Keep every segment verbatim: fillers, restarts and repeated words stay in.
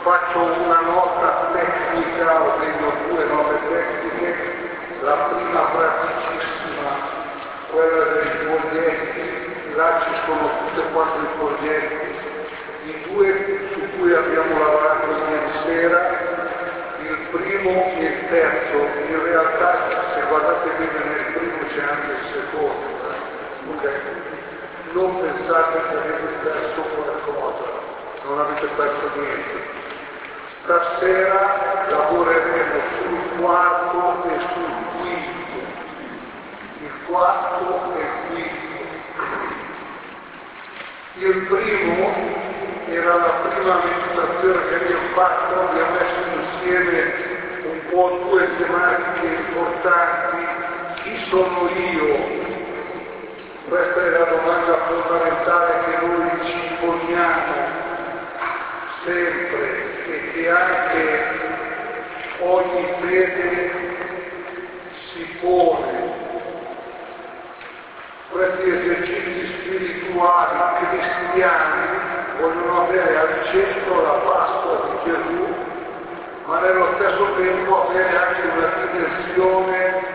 faccio una nota tecnica, o meglio due note tecniche. La prima praticissima, quella dei foglietti, là ci sono tutti e quattro i foglietti, i due su cui abbiamo lavorato ieri sera, il primo e il terzo. In realtà, se guardate bene nel primo c'è anche il secondo, eh? Okay. Non pensate che avete perso qualcosa, non avete perso niente. Stasera lavoreremo sul quarto e sul quinto, il quarto e il quinto. Il primo era la prima meditazione che abbiamo fatto, abbiamo messo insieme un po' due tematiche importanti. Chi sono io? Questa è la domanda fondamentale che noi ci poniamo sempre e che anche ogni fede si pone. Questi esercizi spirituali cristiani vogliono avere al centro la Pasqua di Gesù, ma nello stesso tempo avere anche una dimensione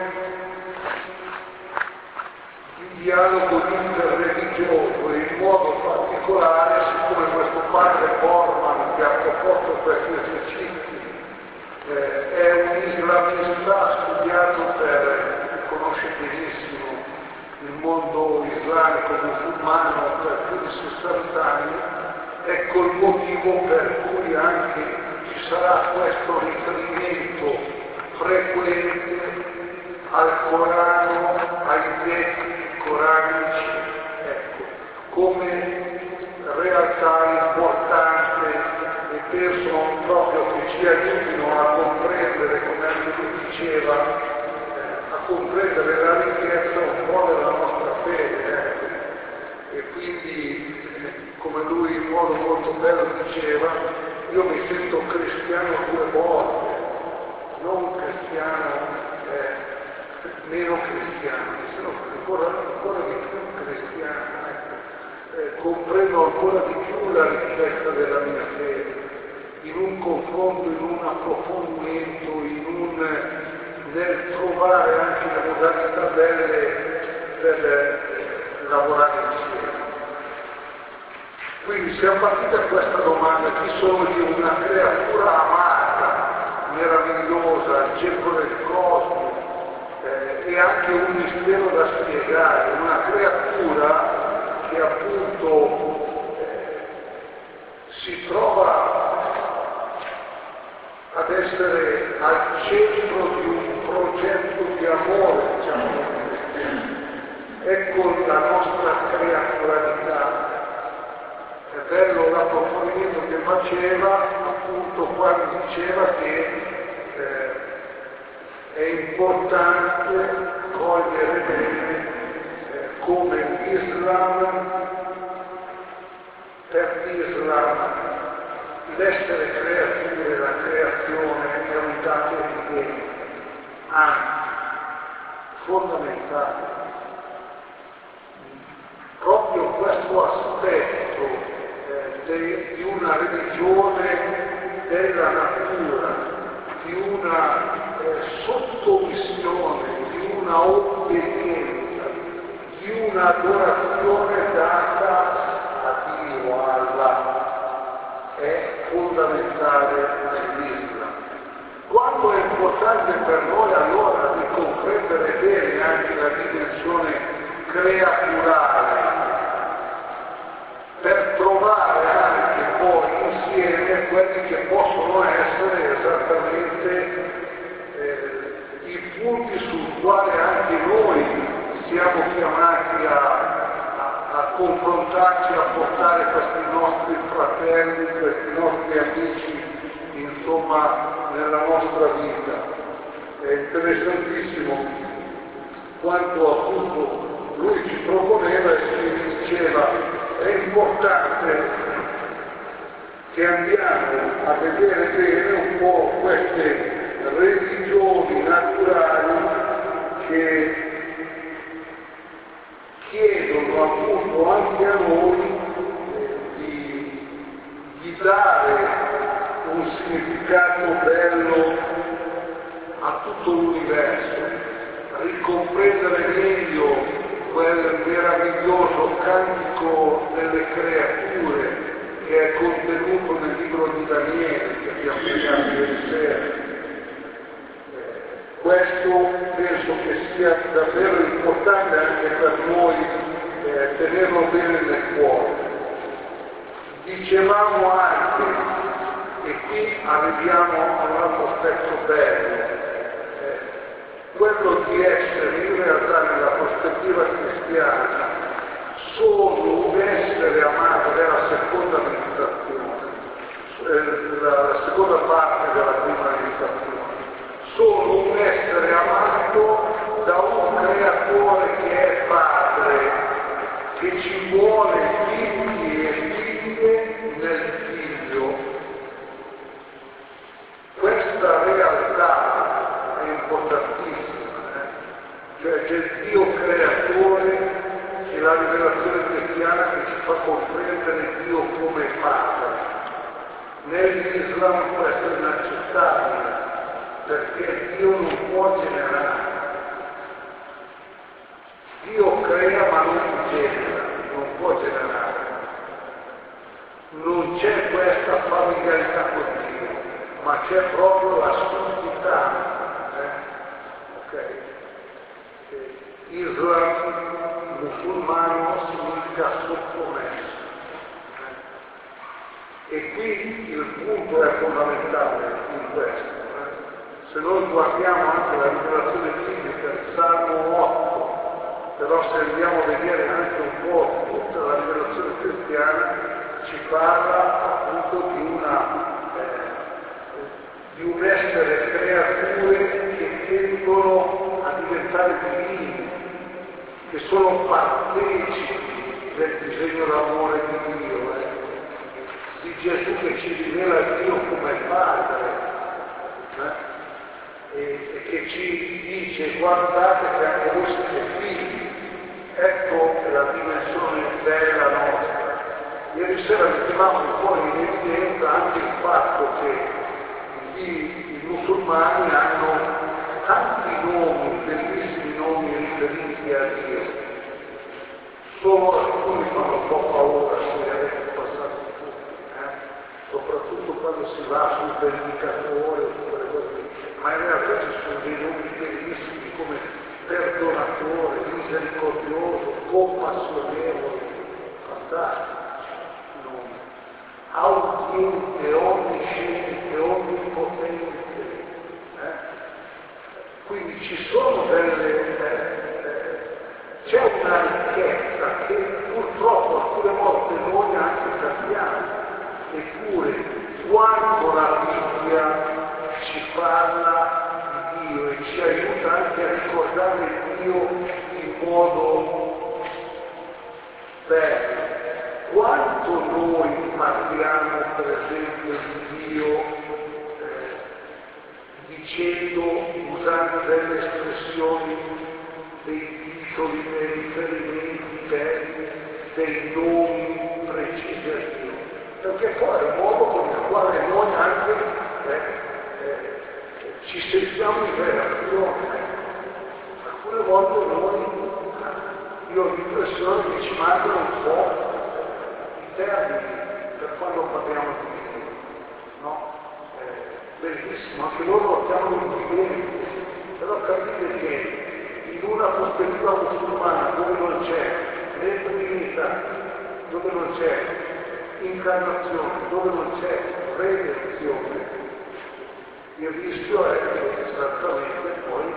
di dialogo interreligioso, e in modo particolare, siccome questo padre Borman che ha proposto questi esercizi eh, è un islamista, ha studiato per, conosce benissimo il mondo islamico musulmano per più di sessanta anni, ecco il motivo per cui anche ci sarà questo riferimento frequente al Corano, ai testi coranici, ecco, come realtà importante, e penso proprio che ci aiutino a comprendere, come anche lui diceva, eh, a comprendere la ricchezza un po' della nostra fede, ecco. E quindi, eh, come lui in modo molto bello diceva, io mi sento cristiano due volte, non cristiano eh, meno cristiano, mi sono ancora, ancora di più cristiano, ecco. eh, comprendo ancora di più la ricchezza della mia fede, in un confronto, in un approfondimento, in un, nel trovare anche le modalità belle per eh, lavorare insieme. Quindi siamo partiti da questa domanda: chi sono io? Una creatura amata, meravigliosa, il centro del cosmo, eh, e anche un mistero da spiegare, una creatura che appunto eh, si trova ad essere al centro di un progetto di amore, diciamo noi cristiani. Ecco la nostra creaturalità. È bello l'approfondimento che faceva appunto quando diceva che eh, è importante cogliere bene eh, come l'Islam, per l'Islam l'essere creature, la creazione è un dato evidente, anzi fondamentale. Proprio questo aspetto di una religione della natura, di una eh, sottomissione, di una obbedienza, di un'adorazione data a Dio, a Allah, è fondamentale nell'Islam. Quanto è importante per noi allora di comprendere bene anche la dimensione creaturale, per trovare anche poi insieme quelli che possono essere esattamente eh, i punti sul quale anche noi siamo chiamati a, a, a confrontarci, a portare questi nostri fratelli, questi nostri amici, insomma, nella nostra vita. È interessantissimo quanto appunto lui ci proponeva e ci diceva: è importante che andiamo a vedere bene un po' queste religioni naturali che chiedono appunto anche a noi eh, di, di dare un significato bello a tutto l'universo, ricomprendere meglio quel meraviglioso cantico delle creature che è contenuto nel libro di Daniele che abbiamo pregato ieri sera. Questo penso che sia davvero importante anche per noi eh, tenerlo bene nel cuore. Dicevamo anche, e qui arriviamo a un altro aspetto bello, eh, quello di essere in realtà nella prospettiva cristiana solo un essere amato della seconda meditazione, eh, la, la seconda parte della prima meditazione. Solo un essere amato da un creatore che è padre, che ci vuole figli e figlie nel figlio. Questa realtà è importantissima, eh? Cioè c'è il Dio creatore e la rivelazione cristiana che ci fa comprendere Dio come padre. Nell'Islam questo è inaccettabile, perché Dio non può generare. Dio crea ma non genera, non può generare. Non c'è questa familiarità con Dio, ma c'è proprio la suddità. Eh? Okay. Islam musulmano significa sottomesso. Eh? E qui il punto è fondamentale in questo. Se noi guardiamo anche la rivelazione biblica, il Salmo otto, però se andiamo a vedere anche un po' tutta la rivelazione cristiana, ci parla appunto di, una, eh, di un essere creature che tendono a diventare divini, che sono partecipi del disegno d'amore di Dio, eh? di Gesù che ci rivela Dio come Padre. Eh? E che ci dice guardate che anche voi siete figli, ecco la dimensione bella nostra. Ieri sera mettevamo fuori in evidenza anche il fatto che i, i musulmani hanno tanti nomi, bellissimi nomi riferiti a Dio, solo alcuni fanno un po' paura se li avete passati tutti, eh? Soprattutto quando si va sul vendicatore o quelle cose lì. Ma in realtà ci sono dei nomi bellissimi come perdonatore, misericordioso, compassionevole, fantastici nomi, audiente, onnisciente, onnipotente. Eh? Quindi ci sono delle... Eh, c'è una ricchezza che purtroppo alcune volte noi anche capiamo, eppure quando la Bibbia ci parla di Dio e ci aiuta anche a ricordare Dio in modo bello. Quanto noi parliamo per esempio di Dio eh, dicendo, usando delle espressioni, dei titoli, dei riferimenti belli, dei nomi precisi a Dio, perché poi è un modo con il quale noi anche eh, ci sentiamo in relazione. Alcune volte noi, io ho l'impressione che ci mancano un po' i termini per quando parliamo di Dio, no? È bellissimo, anche loro lo chiamano diventi, però capite che in una prospettiva musulmana dove non c'è né Trinità, dove non c'è incarnazione, dove non c'è redenzione, il rischio è che esattamente poi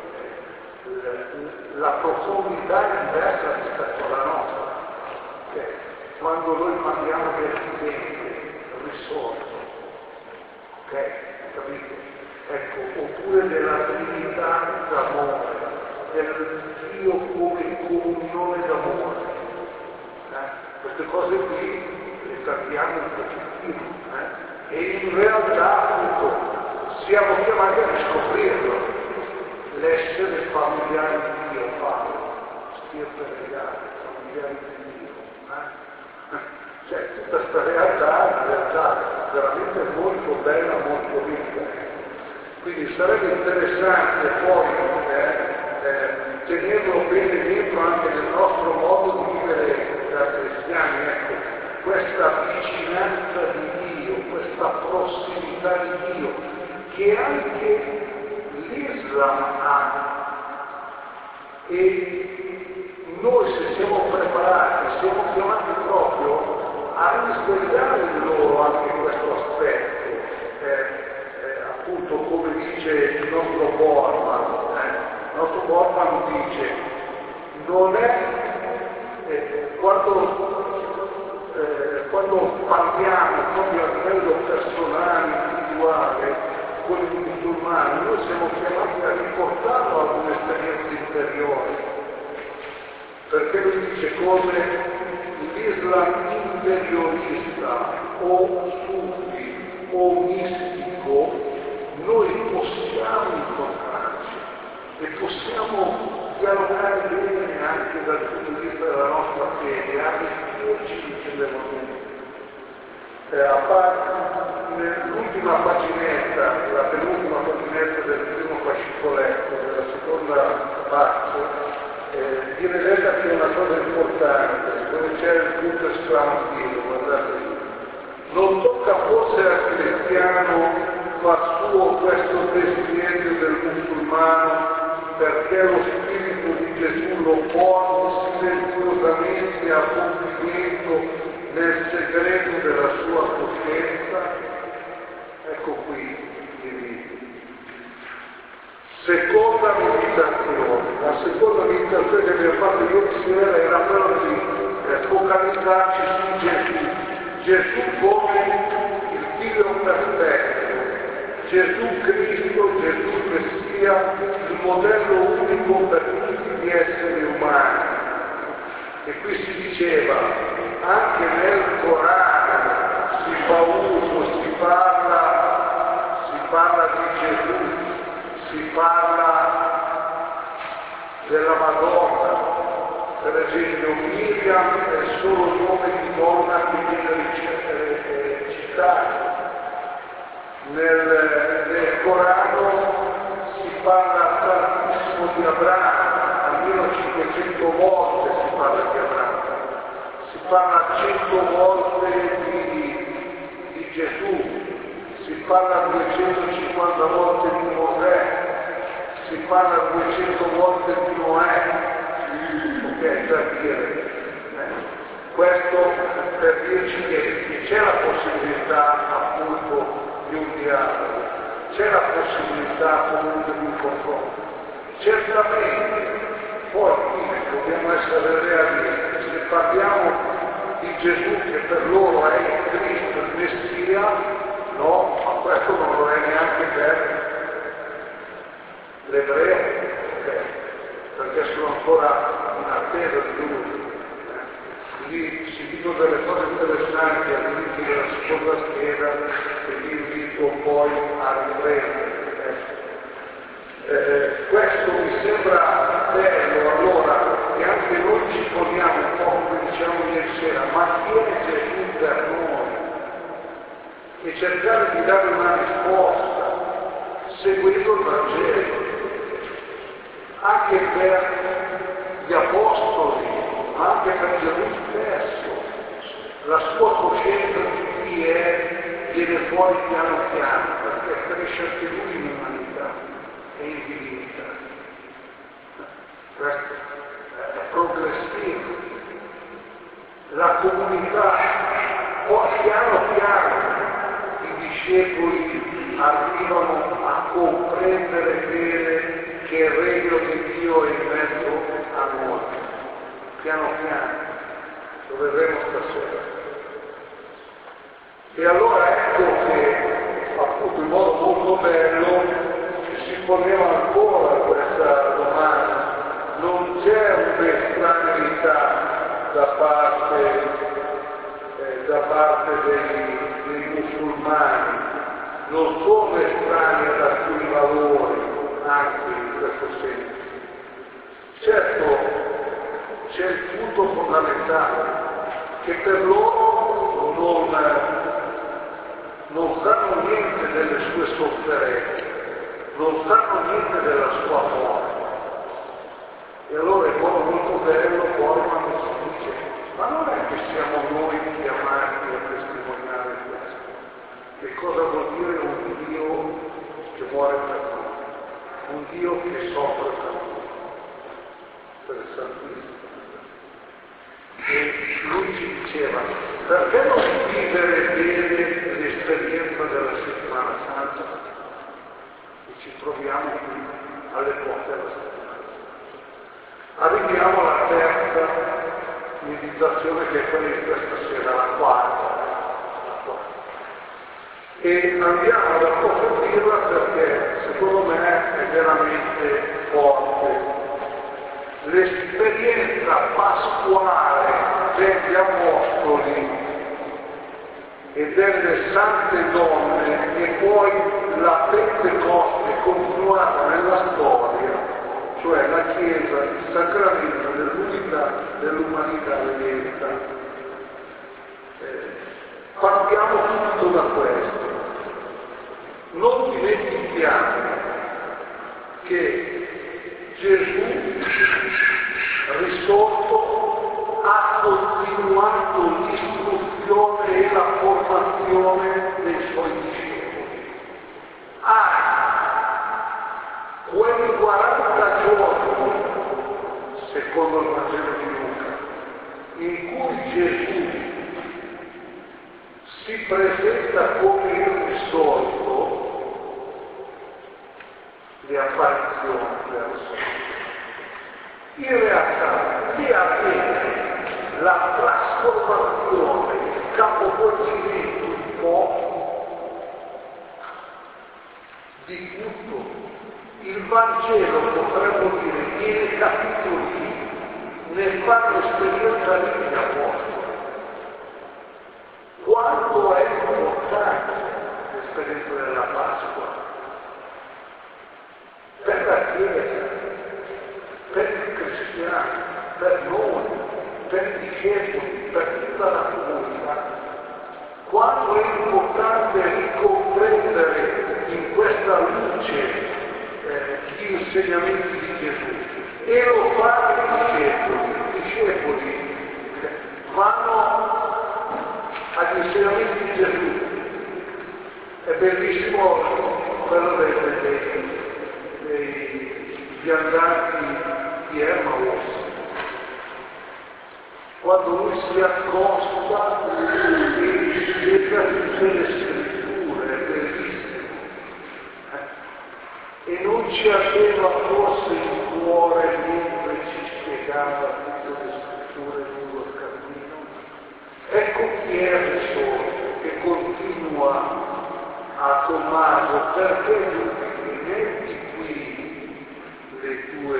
eh, la profondità è diversa rispetto alla nostra. Okay? Quando noi parliamo del vivente, risorto, ok? Capite? Ecco, oppure della Trinità d'amore, del Dio come comunione d'amore. Eh? Queste cose qui le capiamo un pochettino, eh? E in realtà appunto siamo chiamati a riscoprirlo, l'essere familiare di Dio, Paolo, stirpe legate, familiari di Dio. Eh? Cioè, tutta questa realtà è una realtà veramente molto bella, molto ricca. Quindi sarebbe interessante poi eh, eh, tenerlo bene dentro anche nel nostro modo di vivere da cristiani, ecco, questa vicinanza di Dio, questa prossimità di Dio, che anche l'Islam ha. E noi, se siamo preparati, siamo chiamati proprio a risvegliare in loro anche questo aspetto, eh, eh, appunto come dice il nostro Borman, eh, il nostro Borman dice, non è, eh, quando, eh, quando parliamo proprio a livello personale, individuale, con i musulmani, noi siamo chiamati a riportarlo ad un'esperienza interiore, perché lui dice come l'Islam interiorista o sufi o mistico, noi possiamo incontrarci e possiamo dialogare bene anche dal punto di vista della nostra fede, arricchirci vicendevolmente. Eh, a parte, nell'ultima paginetta, la penultima paginetta del primo fascicoletto, della seconda parte, eh, viene detta che è una cosa importante, dove c'è il punto esclamativo, guardate lì. Non tocca forse al cristiano far suo questo desiderio del musulmano, perché lo spirito di Gesù lo porti silenziosamente a compimento nel segreto della sua coscienza. Ecco qui il seconda meditazione. La seconda meditazione che abbiamo fatto ieri sera era quella di eh, focalizzarci su Gesù. Gesù come il Figlio perfetto, Gesù Cristo, Gesù Messia, il modello unico per tutti gli esseri umani. E qui si diceva, anche nel Corano si fa uso, si parla, si parla di Gesù, si parla della Madonna. Per esempio Miriam è solo il nome di donna che viene citato. Nel, nel Corano si parla tantissimo di Abramo, almeno cinquecento volte si parla di Abramo. Si parla cento volte di, di Gesù, si parla duecentocinquanta volte di Mosè, si parla duecento volte di Noè, ok, per dire. Eh. Questo per dirci che, che c'è la possibilità appunto di un dialogo, c'è la possibilità comunque di un confronto. Certamente, poi dobbiamo essere realisti, se parliamo di Gesù che per loro è il Cristo, il Messia, no, ma questo non lo è neanche per l'ebreo, okay? Perché sono ancora in attesa di lui. Lì si dicono delle cose interessanti all'inizio della seconda scheda che vi invito poi a riprendere. Eh, questo mi sembra bello, allora, che anche noi ci poniamo un po' come diciamo ieri sera, ma chi è Gesù per noi? E cercare di dare una risposta seguendo il Vangelo, anche per gli apostoli, ma anche per Gesù stesso. La sua coscienza di chi è viene fuori piano piano, perché cresce anche lui in umanità e in divinità. Questo è progressivo. La comunità, poi piano piano i discepoli arrivano a comprendere bene che il regno di Dio è in mezzo a noi. Piano piano, lo vedremo stasera. E allora ecco che appunto in modo molto bello si poneva ancora questa domanda. Non c'è un'estraneità da parte, eh, da parte dei, dei musulmani, non sono estranei ad alcuni valori, anche in questo senso. Certo, c'è il punto fondamentale, che per loro non, non sanno niente delle sue sofferenze, non sanno niente della sua morte. E allora è modo molto bello poi quando si dice, ma non è che siamo noi chiamati a testimoniare questo? Che cosa vuol dire un Dio che muore per noi? Un Dio che soffre per noi? Interessantissimo. E lui ci diceva, perché non vivere bene l'esperienza della settimana santa? E ci troviamo qui alle porte della settimana santa. Arriviamo alla terza meditazione, che è quella di questa sera, la quarta. La quarta. E andiamo ad approfondirla perché secondo me è veramente forte. L'esperienza pasquale degli apostoli e delle sante donne e poi la Pentecoste continuata nella storia, cioè la Chiesa, il sacramento dell'unità dell'umanità redenta. Eh, partiamo tutto da questo. Non dimentichiamo che Gesù risorto ha continuato l'istruzione e la formazione dei suoi discepoli. Anzi, quei quaranta giorni, secondo il Vangelo di Luca, in cui Gesù si presenta come il risorto, le apparizioni verso in realtà lì avviene la trasformazione, il capovolgimento un po' di tutto. Il Vangelo, potremmo dire, viene capitoli, ne fanno esperienza gli apostoli. Quanto è importante l'esperienza della Pasqua per la Chiesa, per i cristiani, per noi, per i discepoli, per tutta la comunità. Quanto è importante ricomprendere in questa luce eh, gli insegnamenti di Gesù. E lo fanno i discepoli. I discepoli vanno agli insegnamenti di Gesù. È bellissimo quello dei, dei, dei viandanti di Emmaus. Quando lui si accosta e gli spiega tutte le scritture, è bellissimo. Eh? E non ci aveva forse il cuore mentre ci spiegava tutte le scritture lungo il cammino? Ecco chi è il risorto che continua a Tommaso, perché lui metti qui le tue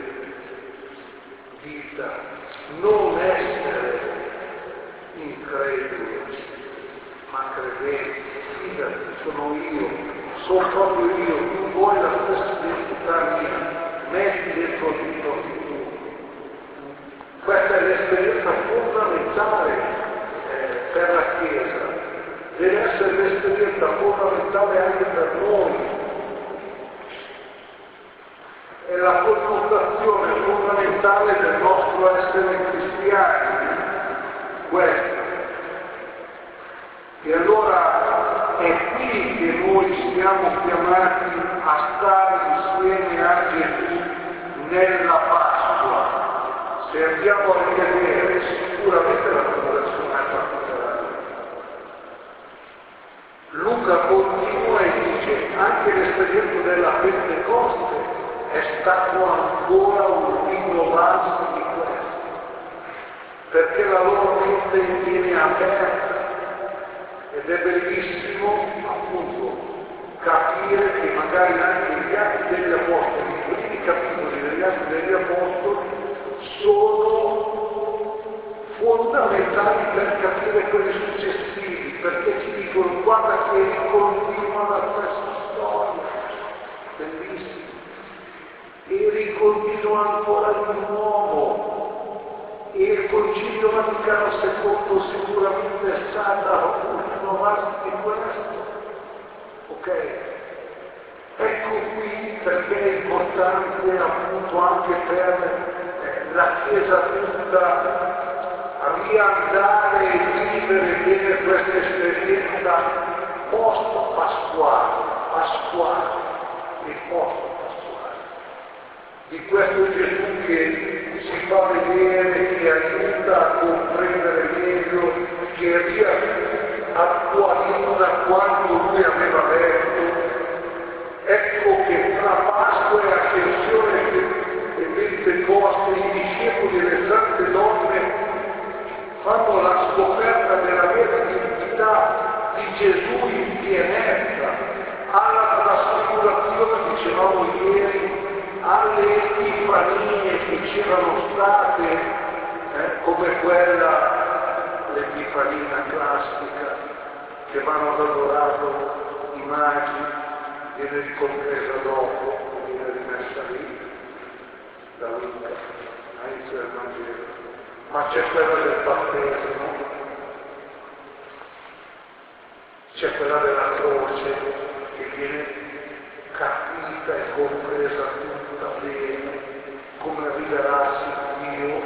vita, non essere incredulo, ma credente. Fidati, sono io, sono proprio io, tu vuoi la stessa identità mia, metti dentro di tu. Questa è l'esperienza fondamentale eh, per la Chiesa, deve essere l'esperienza fondamentale anche per noi. È la connotazione fondamentale del nostro essere cristiani, questa. E allora è qui che noi siamo chiamati a stare insieme a Gesù nella Pasqua. Se andiamo a rivedere sicuramente la conversione è particolare. Luca continua e dice anche l'esperienza della Pentecoste è stato ancora un rinnovarsi di questo, perché la loro mente viene aperta ed è bellissimo appunto capire che magari anche gli atti degli apostoli, i primi capitoli degli atti degli apostoli sono fondamentali per capire quelli successivi, perché ci dicono guarda che ricontinua la stessa storia, bellissimo. E ricontinua ancora di nuovo, E il Concilio Vaticano secondo sicuramente è stata un'innovazione di questo. Ok? Ecco qui perché è importante appunto anche per eh, la Chiesa tutta riandare e vivere bene questa esperienza post-pasquale, pasquale e post-pasquale. Di questo Gesù che si fa vedere, che aiuta a comprendere meglio, che riattualizza quanto lui aveva detto. Ecco che tra Pasqua e Ascensione e Pentecoste i discepoli e le sante donne fanno la scoperta della vera identità di Gesù in pienezza, alla trasfigurazione, dicevamo ieri, alle epifanie che c'erano state, eh, come quella, l'epifania classica, che vanno ad adorato i magi, viene ricompresa dopo, viene rimessa lì, da Luca, all'inizio del Vangelo. Ma c'è quella del battesimo, c'è quella della croce che viene capita e compresa tutta bene, come rivelarsi Dio.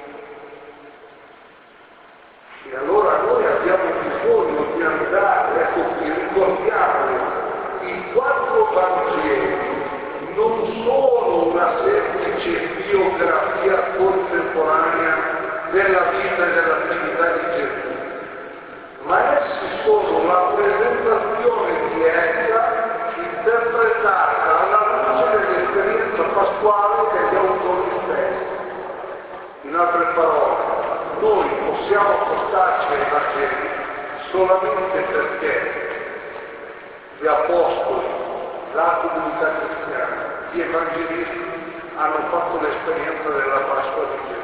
E allora noi abbiamo bisogno di andare, ecco qui, ricordiamo, i quattro Vangeli non sono una semplice biografia contemporanea della vita e dell'attività di Gesù, ma essi sono la presentazione di essa interpretata alla luce dell'esperienza pasquale degli autori stessi. In altre parole, noi possiamo accostarci ai Vangeli solamente perché gli apostoli, la comunità cristiana, gli evangelisti hanno fatto l'esperienza della Pasqua di Gesù.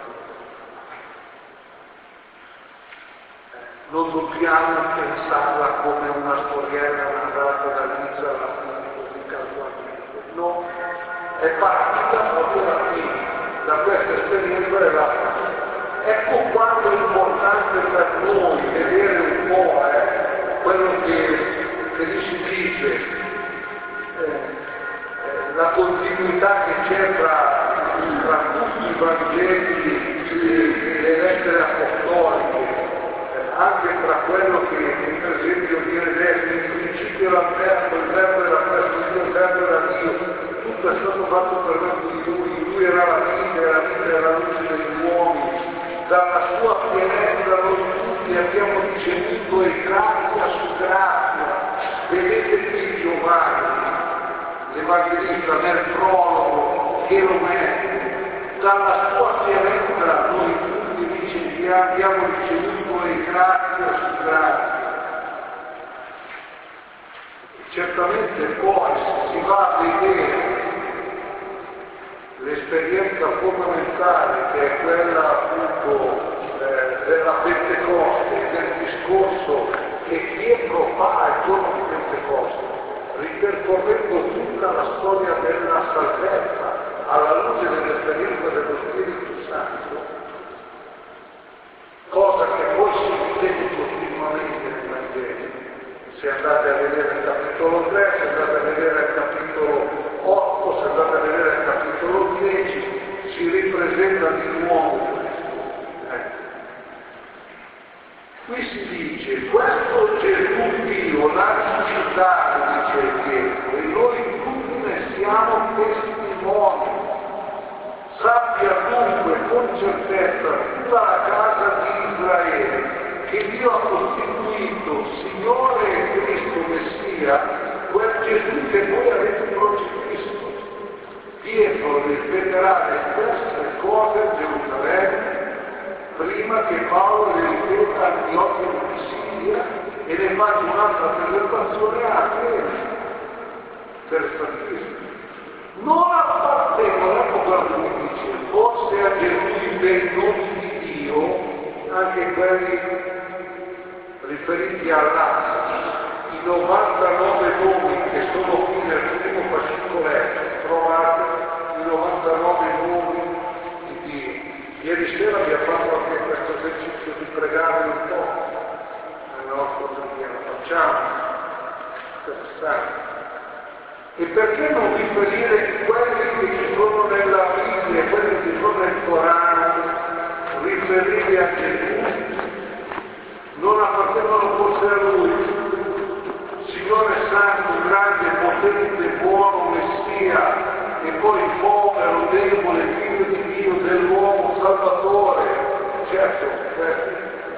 Non dobbiamo pensarla come una storiella narrata dall'inizio alla fine, così casualmente. No, è partita proprio da qui, da questa esperienza della Pasqua. Ecco quanto è importante per noi vedere un po' eh, quello che che lì si dice, eh, eh, la continuità che c'è tra, tra tutti i Vangeli e le lettere apostoliche, eh, anche tra quello che, che per esempio viene detto, in principio era il verbo, il verbo era presso Dio, il verbo era Dio, tutto è stato fatto per mezzo di lui, lui era la vita, e la vita era la luce degli uomini, dalla sua pienezza noi tutti abbiamo ricevuto e grazia su grazia. Vedete qui Giovanni, l'Evangelista, nel prologo che lo mette, dalla sua pienezza noi tutti riceviamo, abbiamo ricevuto e grazia su grazia. Certamente poi si va a vedere l'esperienza fondamentale che è quella appunto eh, della Pentecoste, del discorso che Pietro fa il giorno di Pentecoste, ripercorrendo tutta la storia della salvezza alla luce dell'esperienza dello Spirito Santo, cosa che poi si ripete continuamente nei Vangeli. Se andate a vedere il capitolo tre, se andate a vedere il capitolo otto, se andate a vedere il capitolo dieci, si ripresenta di nuovo questo. Ecco. Qui si dice, questo Gesù Dio l'ha risuscitato, dice Pietro, e noi tutti ne siamo testimoni. Sappia dunque con certezza tutta la casa di Israele che Dio ha costituito Signore e Cristo Messia, quel Gesù che voi avete crocifisso. Pietro ripeterà le stesse cose a Gerusalemme prima che Paolo le ripeta a Antiochia di Pisidia e ne faccia un'altra presentazione a Atene per stabilirsi. Non appartengono, ecco quello che mi dice, forse a Gesù i bei nomi di Dio, anche quelli riferiti all'Assa, i novantanove nomi che sono qui nel primo fascicoletto, trovate i novantanove nomi di Dio. Ieri sera vi cristiani. E perché non riferire quelli che ci sono nella Bibbia, quelli che sono nel Corano, riferirli a Gesù? Non appartengono forse a Lui? Signore Santo, grande, potente, buono, Messia, e poi povero, debole, figlio di Dio, dell'uomo, Salvatore. Certo, certo.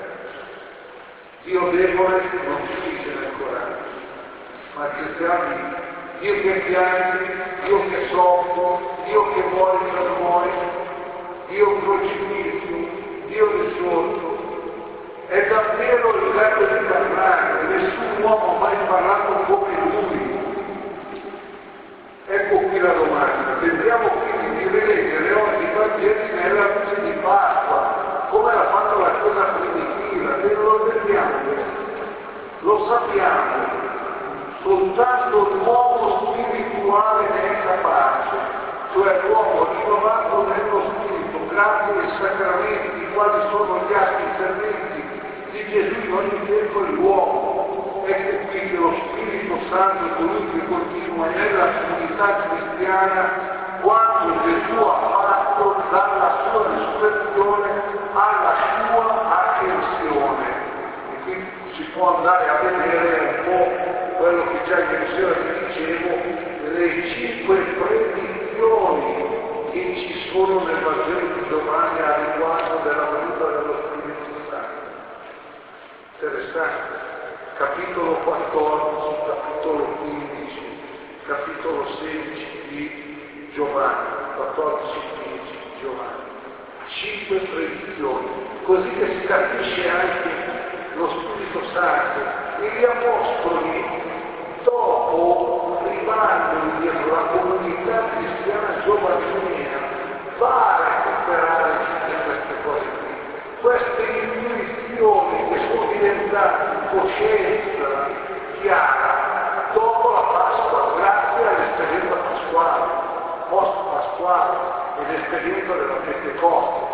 Dio debole non si dice nel Corano, ma il cristiano Dio che piange, Dio che soffre, Dio che muore per noi, Dio crocifisso, Dio risorto. È davvero il verbo di parlare, nessun uomo ha mai parlato come Lui. Ecco qui la domanda. Tentiamo quindi di rileggere oggi i Vangeli nella luce di Pasqua, come era fatta la cosa primitiva, e non lo vediamo questo. Lo sappiamo. Soltanto l'uomo spirituale ne è capace, cioè l'uomo rinnovato nello spirito, grazie ai sacramenti, quali sono gli atti serventi di Gesù in ogni tempo e l'uomo. Ecco qui che lo Spirito Santo è colui che continua nella comunità cristiana quando Gesù ha fatto dalla sua risurrezione alla sua ascensione. E qui si può andare a vedere un po' quello che già ieri sera vi dicevo, le cinque predizioni che ci sono nel Vangelo di Giovanni a riguardo della venuta dello Spirito Santo. Interessante. Capitolo quattordici, capitolo quindici, capitolo sedici di Giovanni, quattordici quindici di Giovanni. Cinque predizioni, così che si capisce anche lo Spirito Santo e gli Apostoli. Dopo, arrivando dietro la comunità cristiana giovanile, va a recuperare tutte queste cose qui, queste intuizioni che sono diventate coscienza chiara dopo la Pasqua, grazie all'esperienza pasquale, post-pasquale e l'esperienza della Pentecoste.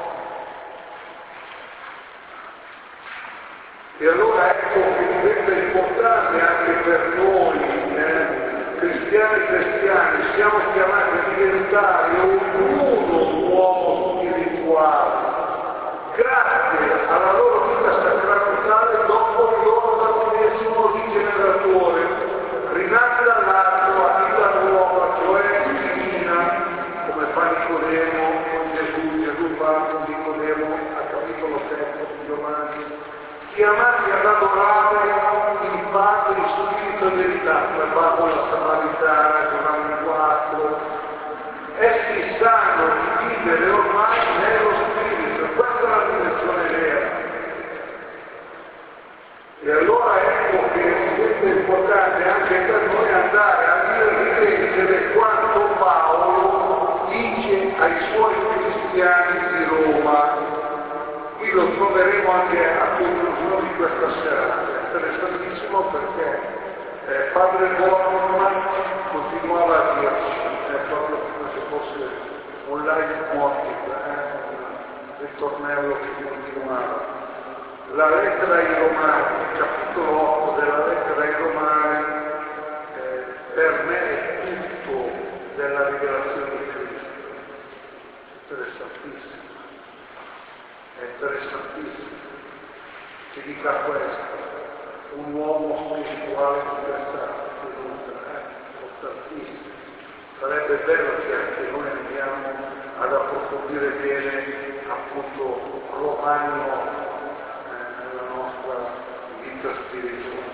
E allora ecco che diventa importante anche per noi, eh, cristiani cristiani, siamo chiamati a diventare ognuno uomo spirituale, grazie alla loro vita sacramentale dopo il loro battesimo rigeneratore, rinati dall'alto a vita nuova, cioè divina, come fa Nicodemo con Gesù, Gesù fa con Nicodemo al capitolo sette di Giovanni. Chiamati ad adorare il Padre in spirito e verità, come fa con la Samaritana, Giovanni quattro. Essi sanno di vivere ormai nello spirito, questa è la dimensione vera. E allora ecco che diventa importante anche per noi andare a rileggere quanto Paolo dice ai suoi cristiani di Roma. Qui lo troveremo anche a conclusione di questa serata, è interessantissimo perché eh, Padre Bormann continuava a dirci, è proprio come se fosse un live motive, eh, un ritornello che continuava. La lettera ai Romani, il capitolo otto della lettera ai Romani, eh, per me è tutto della rivelazione di Cristo. Interessantissimo. È interessantissimo che dica questo, un uomo spirituale di questa tenuta, è importantissimo. Sarebbe bello che anche noi andiamo ad approfondire bene appunto Romano eh, nella nostra vita spirituale.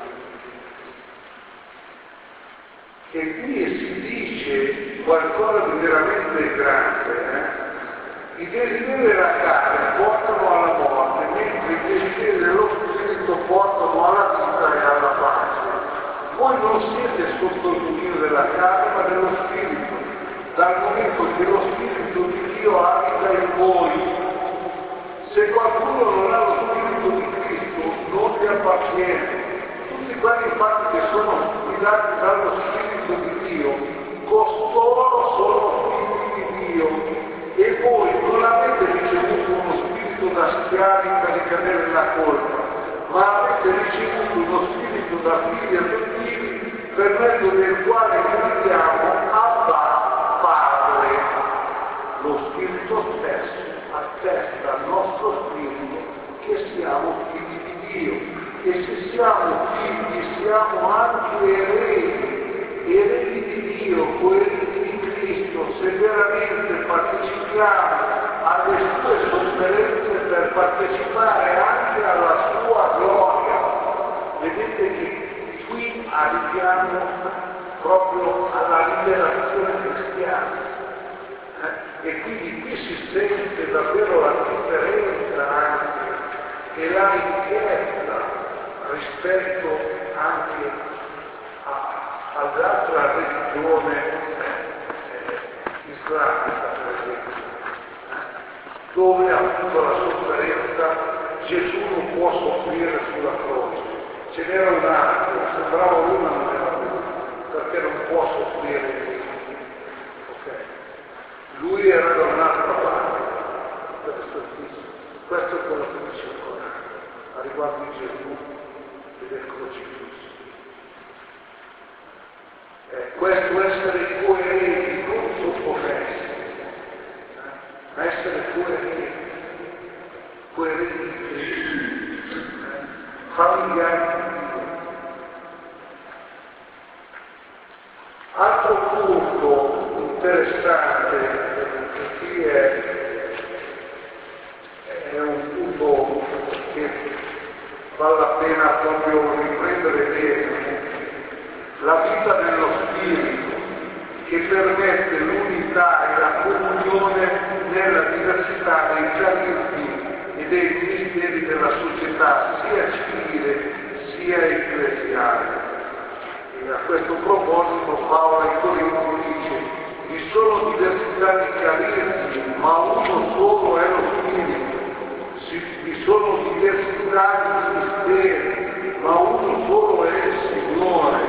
E qui si dice qualcosa di veramente grande, eh? I desideri della carne portano alla morte, mentre i desideri dello spirito portano alla vita e alla pace. Voi non siete sotto il dominio della carne, ma dello spirito, dal momento che lo spirito di Dio abita in voi. Se qualcuno non ha lo spirito di Cristo, non gli appartiene. Tutti quelli infatti che sono guidati dallo spirito di Dio, costoro sono figli di Dio. E voi non avete ricevuto uno spirito da schiavi per ricadere nella colpa, ma avete ricevuto uno spirito da figli adottivi per mezzo del quale gridiamo Abba Padre. Lo Spirito stesso attesta al nostro spirito che siamo figli di Dio, e se siamo figli siamo anche eredi, eredi di Dio, coerenti di Cristo, se veramente partecipiamo alle sue sofferenze per partecipare anche alla sua gloria. Vedete che qui arriviamo proprio alla liberazione cristiana. E quindi qui si sente davvero la differenza anche e la ricchezza rispetto anche a, all'altra religione eh, islamica, per esempio, eh, dove appunto la sofferenza Gesù non può soffrire sulla croce. Ce n'era un altro, sembrava una, non era lui, perché non può soffrire. Lui era da un'altra parte, questo, questo è quello che dice il Corano, a riguardo di Gesù e del crocifisso. Eh, questo essere coerenti, non sottomessi, eh, ma essere coerenti, coerenti di Cristo, eh, familiari di Dio. Altro punto interessante, qui è, è un punto che vale la pena proprio riprendere bene, la vita nello spirito, che permette l'unità e la comunione nella diversità dei carismi e dei ministeri della società, sia civile sia ecclesiale. E a questo proposito Paolo ai Corinzi dice: vi sono diversità di carismi, ma uno solo è lo Spirito. Vi sono diversità di ministeri, ma uno solo è il Signore,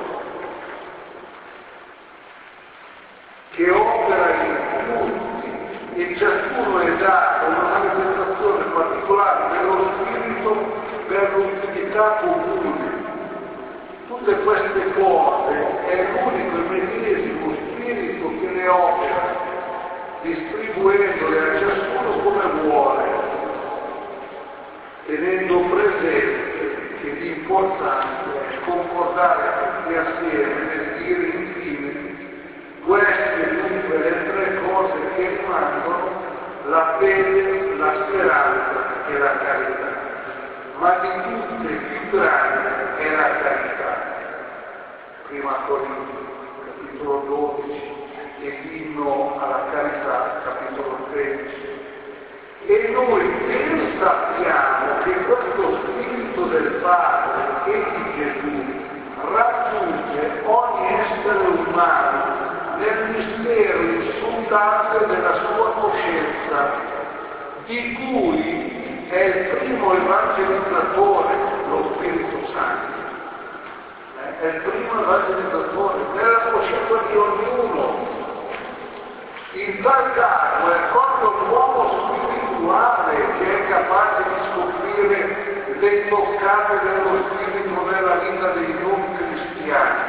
che opera in tutti, e ciascuno è dato una manifestazione particolare dello Spirito per l'utilità comune. Tutte queste cose è l'unico e medesimo Spirito che le opera, distribuendole a ciascuno come vuole, tenendo presente che l'importante è concordare tutti assieme nel dire infine queste dunque le tre cose che rimangono: la fede, la speranza e la carità. Ma di tutte più grande è la carità. Prima Corinzi, capitolo dodici, e l'inno alla carità, capitolo tredici. E noi ben sappiamo che questo Spirito del Padre e di Gesù raggiunge ogni essere umano nel mistero insondabile della sua coscienza, di cui è il primo evangelizzatore, lo Spirito Santo. È il primo evangelizzatore nella coscienza di ognuno. In tal caso è proprio l'uomo spirituale che è capace di scoprire le toccate dello Spirito nella vita dei non cristiani,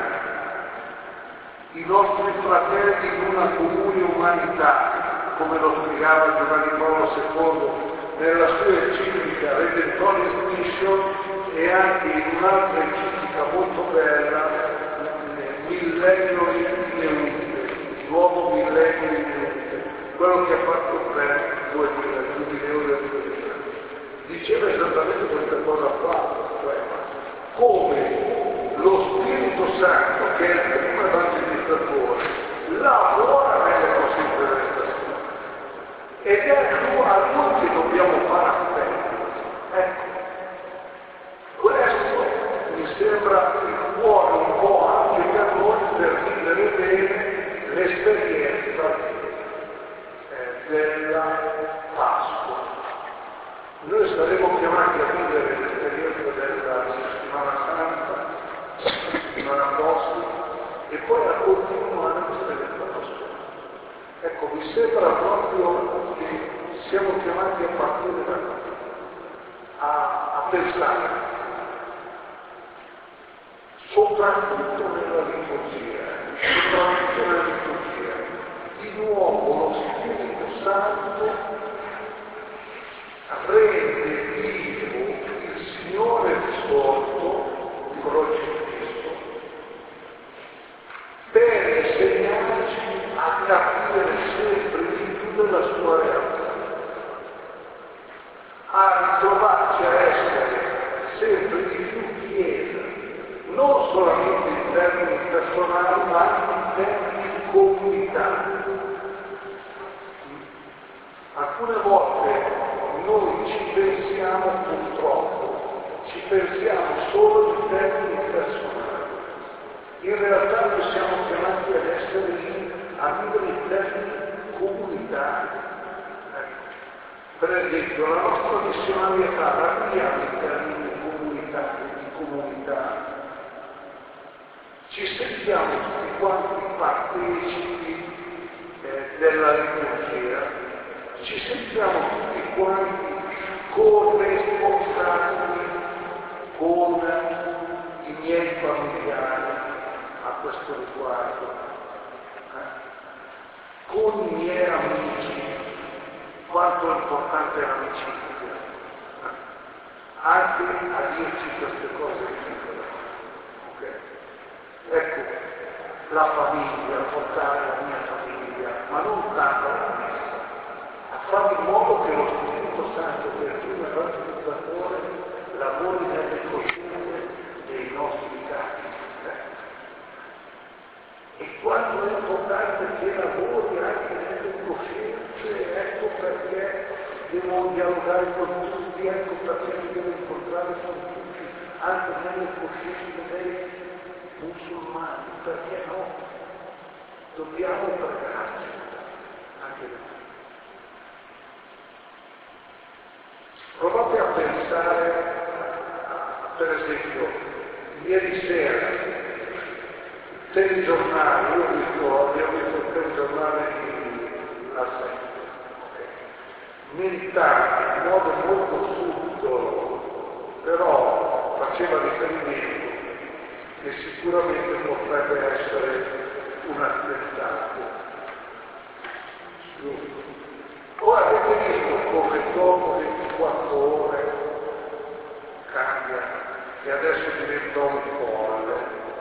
i nostri fratelli in una comune umanità, come lo spiegava Giovanni Paolo secondo nella sua enciclica Redemptoris Mission, e anche in un'altra enciclica molto bella, Millennio Ineunte, Nuovo Millennio Ineunte, quello che ha fatto per duemila, il giubileo del duemila. Diceva esattamente questa cosa qua, cioè come lo Spirito Santo, che è il primo evangelizzatore, lavora nelle cose della stazione. Ed è a lui che dobbiamo fare appello. Ecco. Questo mi sembra il cuore un po' anche per noi per vivere bene l'esperienza eh, della Pasqua. Noi saremo chiamati a vivere l'esperienza della settimana santa, la settimana prossima, e poi a continuare l'esperienza pasquale. Ecco, mi sembra proprio che siamo chiamati a partire da qui, a, a pensare soprattutto nella liturgia, soprattutto nella liturgia. Di nuovo lo Spirito Santo rende vivo il Signore risorto, il crocifisso, per insegnarci a capire sempre di più della sua realtà, a ritrovarci a essere sempre di più Chiesa, non solamente in termini personali, ma anche in termini di comunità. Alcune volte noi ci pensiamo, purtroppo, ci pensiamo solo in termini personali. In realtà noi siamo chiamati ad essere lì, a vivere in termini comunitari. Per esempio, la nostra missionarietà la viviamo in termini di comunità, di comunità. Ci sentiamo tutti quanti partecipi eh, della liturgia, ci sentiamo tutti quanti corresponsabili con i miei familiari a questo riguardo, eh? con i miei amici, quanto è importante l'amicizia, eh? anche a dirci queste cose piccole. Okay? Ecco, la famiglia, portare la mia famiglia, ma non tanto la messa, a fare in modo che lo Spirito Santo, per primo evangelizzatore, lavori nelle coscienze dei nostri cari. Eh? E quanto è importante che lavori anche nelle coscienze, ecco perché devo dialogare con tutti, ecco perché mi devo incontrare con tutti, anche nelle coscienze dei musulmani, perché no? Dobbiamo pregarci anche da noi. Provate a pensare, per esempio, ieri sera, il telegiornale, io ho visto, abbiamo visto il telegiornale di La Sette, militare, in modo molto subdolo, però faceva riferimento che sicuramente potrebbe essere un attentato. Ora avete visto come dopo ventiquattro ore cambia e adesso diventa un folle.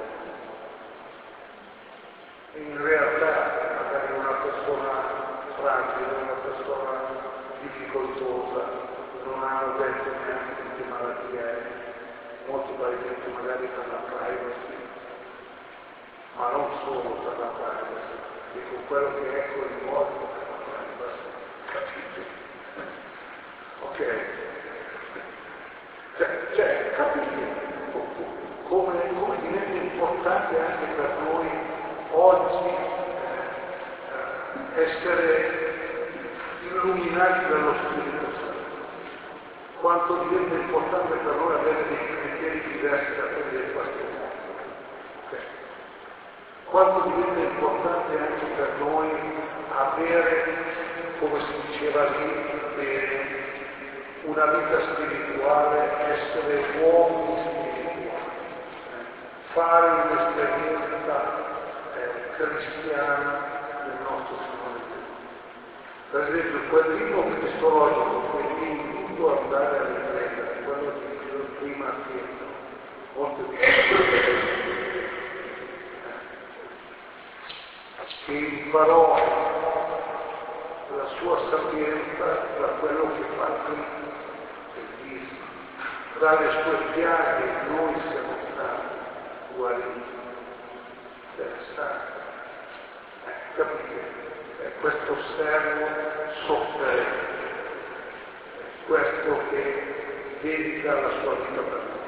In realtà magari una persona fragile, una persona difficoltosa, non hanno detto neanche di che malattia è, molti pazienti magari per la privacy, ma non solo per la privacy, dico quello che è coinvolto per la privacy, capite? Ok? Cioè, cioè capite come, come diventa importante anche per noi oggi eh, essere illuminati dallo Spirito Santo, quanto diventa importante per noi avere dei criteri diversi da quelli del questo mondo, okay? Quanto diventa importante anche per noi avere, come si diceva lì, bene, una vita spirituale, essere uomini spirituali, eh? fare un'esperienza eh, cristiana del nostro Signore Gesù. Per esempio, quel libro cristologico che vi invito ad andare a riprendere, quello di prima Pietro, molto difficile, che imparò la sua sapienza da quello che fa Cristo, e disse, tra le sue piaghe noi siamo stati guariti. Interessante. Eh, capite? È questo servo sofferente, è questo che dedica la sua vita per noi.